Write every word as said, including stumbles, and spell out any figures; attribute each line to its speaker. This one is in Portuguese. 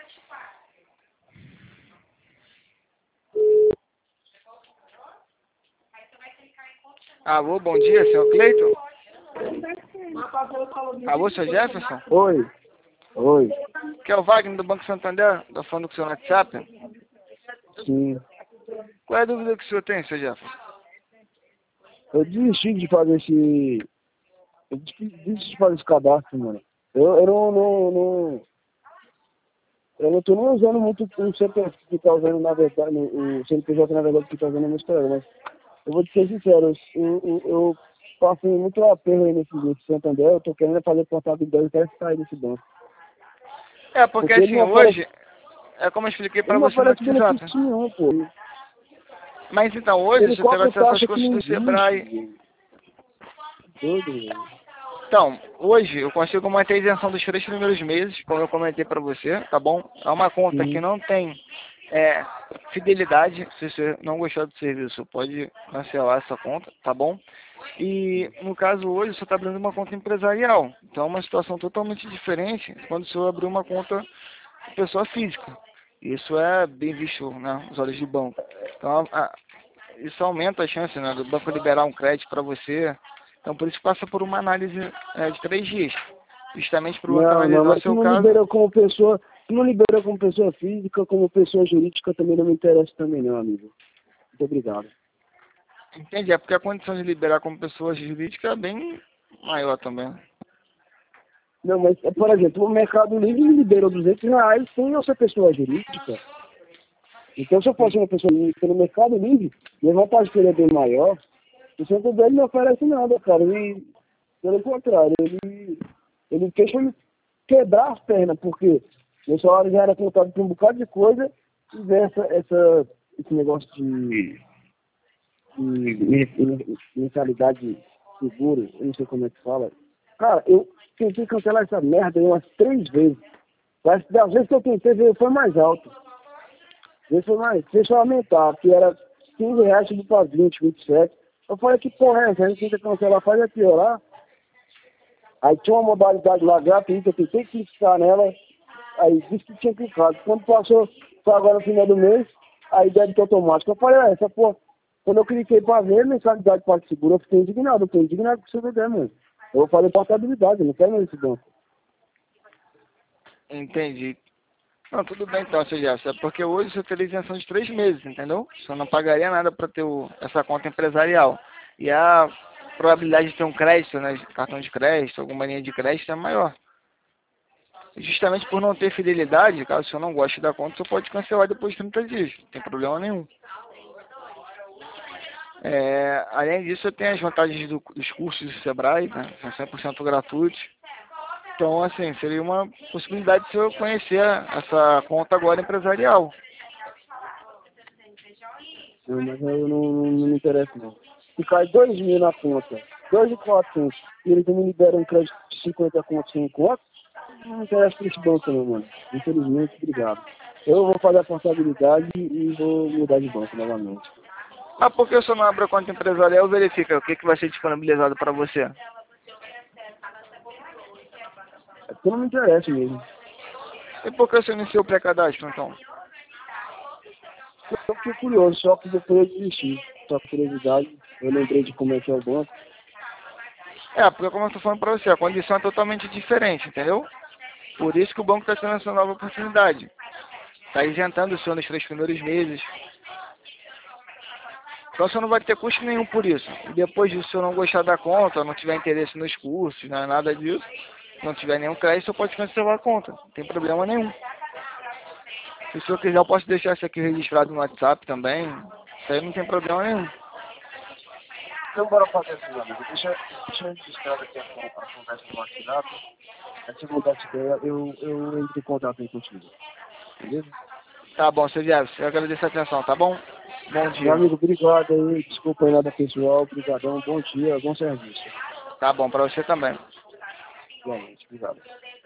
Speaker 1: Alô, bom dia, senhor Cleiton? Alô, senhor Jefferson?
Speaker 2: Oi. Oi.
Speaker 1: Que é o Wagner do Banco Santander, da falando com o seu WhatsApp.
Speaker 2: Sim.
Speaker 1: Qual é a dúvida que o senhor tem, senhor Jefferson?
Speaker 2: Eu desisti de fazer esse... Eu desisti de fazer esse cadastro, mano. Eu, eu não, não, não... Eu não tô nem usando muito o C P F que tá usando, na verdade, o C N P J, na verdade, que tá usando no meu Instagram, mas eu vou te ser sincero, eu, eu, eu passei muito aperto aí nesse, nesse Santander, eu tô querendo fazer portabilidade, eu quero sair desse banco.
Speaker 1: É, porque,
Speaker 2: Porque ele
Speaker 1: assim,
Speaker 2: não
Speaker 1: hoje,
Speaker 2: oferece,
Speaker 1: é como eu expliquei pra
Speaker 2: ele não
Speaker 1: você no
Speaker 2: oferece
Speaker 1: WhatsApp.
Speaker 2: benefício nenhum, pô.
Speaker 1: Mas então, hoje,
Speaker 2: Ele
Speaker 1: você terá
Speaker 2: cobra
Speaker 1: acesso aos
Speaker 2: taxa que
Speaker 1: cursos
Speaker 2: não
Speaker 1: do Sebrae.
Speaker 2: existe. Doido, velho.
Speaker 1: Então, hoje eu consigo manter a isenção dos três primeiros meses, como eu comentei para você, tá bom? É uma conta que
Speaker 2: Sim.
Speaker 1: não tem é, fidelidade. Se você não gostar do serviço, pode cancelar essa conta, tá bom? E no caso hoje, você está abrindo uma conta empresarial. Então é uma situação totalmente diferente quando você abriu uma conta de pessoa física. Isso é bem visto, né, nos olhos do banco. Então, a, isso aumenta a chance, né, do banco liberar um crédito para você. Então, por isso passa por uma análise é, de três dias, justamente para o banco
Speaker 2: Não, não,
Speaker 1: analisar o
Speaker 2: mas se
Speaker 1: seu
Speaker 2: não
Speaker 1: caso.
Speaker 2: liberou como pessoa, se não liberou como pessoa física, como pessoa jurídica também não me interessa também não, amigo. Muito obrigado.
Speaker 1: Entendi, é porque a condição de liberar como pessoa jurídica é bem maior também.
Speaker 2: Não, mas, por exemplo, o Mercado Livre me liberou duzentos reais sem eu ser pessoa jurídica. Então, se eu fosse uma pessoa jurídica no Mercado Livre, minha vontade seria bem maior. O centro dele não oferece nada, cara. Ele, pelo contrário, ele, ele fez pra me quebrar as pernas, porque meu salário já era contado por um bocado de coisa e ver essa, essa, esse negócio de, de mensalidade segura, eu não sei como é que fala. Cara, eu tentei cancelar essa merda aí umas três vezes. Mas das vezes que eu tentei, veio- foi mais alto. Veio foi mais, deixa eu aumentar, que era quinze reais, subiu para vinte, vinte e sete. Eu falei, que porra é essa? A gente tenta cancelar, faz é piorar. Aí tinha uma modalidade lá gratuita, eu tentei clicar nela, aí disse que tinha clicado. Quando passou, foi agora no final do mês, aí débito automático. Eu falei, ah, essa porra, quando eu cliquei para ver, mensalidade parte segura, eu fiquei indignado, eu fiquei indignado com o seu der, mano. Eu vou fazer portabilidade, eu não quero mais esse banco.
Speaker 1: Entendi. Não, tudo bem então, seu Jefferson. É porque hoje você teria isenção de três meses, entendeu? Você não pagaria nada para ter o, essa conta empresarial. E a probabilidade de ter um crédito, né, de cartão de crédito, alguma linha de crédito é maior. Justamente por não ter fidelidade, caso você não goste da conta, você pode cancelar depois de trinta dias. Não tem problema nenhum. É, além disso, tem as vantagens do, dos cursos do Sebrae, né? São cem por cento gratuitos. Então, assim, seria uma possibilidade de você conhecer essa conta agora empresarial.
Speaker 2: Não, mas eu não, não, não me interessa não. Se cai dois mil na conta, dois e quatrocentos, e eles me liberam um crédito de cinquenta contos sem conta, não me interessa por esse banco não, mano. Infelizmente, obrigado. Eu vou fazer a portabilidade e vou mudar de banco novamente.
Speaker 1: Ah, por que você não abre a conta empresarial e verifica o que, que vai ser disponibilizado para você?
Speaker 2: É porque não me interessa mesmo.
Speaker 1: E por que você iniciou o pré-cadastro, então?
Speaker 2: Eu fiquei curioso, só que depois eu desisti. Só por curiosidade, eu lembrei de como é que é o banco.
Speaker 1: É, porque como eu estou falando para você, a condição é totalmente diferente, entendeu? Por isso que o banco está tendo essa nova oportunidade. Está isentando o senhor nos três primeiros meses. Então você não vai ter custo nenhum por isso. E depois disso, se eu não gostar da conta, não tiver interesse nos cursos, não é nada disso, não tiver nenhum crédito, você pode cancelar a conta. Não tem problema nenhum. Se o senhor quiser, eu posso deixar isso aqui registrado no WhatsApp também. Isso aí não tem problema nenhum.
Speaker 2: Então bora fazer assim, amigo. Deixa, deixa eu registrar aqui a, a conversa no WhatsApp. Aí se eu mudar de ideia, eu, eu entro em contato aí contigo. Beleza?
Speaker 1: Tá bom, seu Jefferson. Eu agradeço a atenção, tá bom? Bom
Speaker 2: Meu
Speaker 1: dia.
Speaker 2: amigo, obrigado aí. Desculpa aí nada pessoal. Obrigadão. Bom dia. Bom serviço.
Speaker 1: Tá bom, pra você também.
Speaker 2: Igualmente. Obrigado.